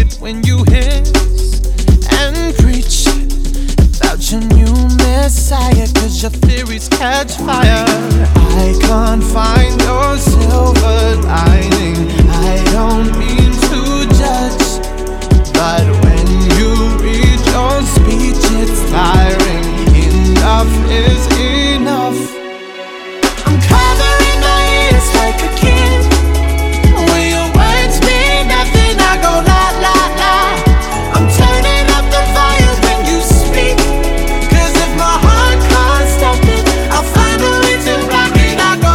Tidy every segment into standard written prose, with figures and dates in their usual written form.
it when you hiss and preach about your new messiah, 'cause your theories catch fire. I can't find your silver lining. I don't mean to judge, but when you read your speech, it's tiring. Enough is enough. I'm covering my ears like a kid. When your words mean nothing, I go la la la. I'm turning up the volume when you speak, 'cause if my heart can't stop it, I'll find a way to rock it. I go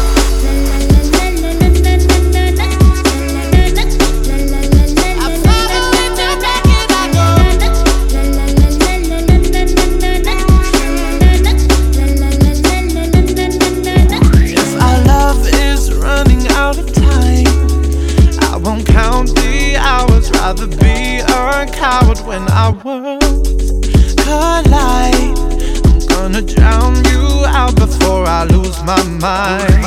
I'll find a way to rock it. I go if our love is running out of time, I won't count the hours. Rather be a coward when our worlds collide. I'm gonna drown you out before I lose my mind.